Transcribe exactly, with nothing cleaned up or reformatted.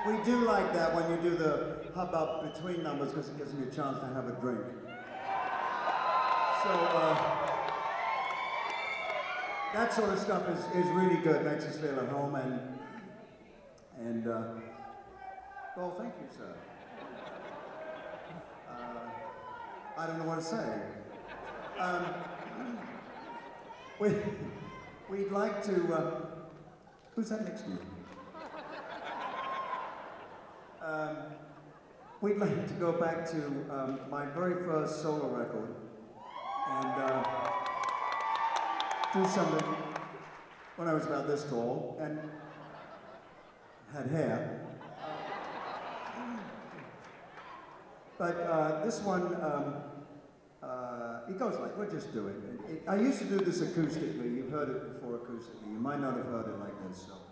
we do like that when you do the hub up between numbers because it gives me a chance to have a drink. So, uh, that sort of stuff is, is really good, makes us feel at home, and, and uh, well, thank you, sir. Uh, I don't know what to say. Um, we, we'd like to, uh, who's that next to you? Um, we'd like to go back to um, my very first solo record and uh, do something when I was about this tall and had hair. But uh, this one, um, uh, it goes like, we'll just do it. It, it. I used to do this acoustically. You've heard it before acoustically. You might not have heard it like this. So.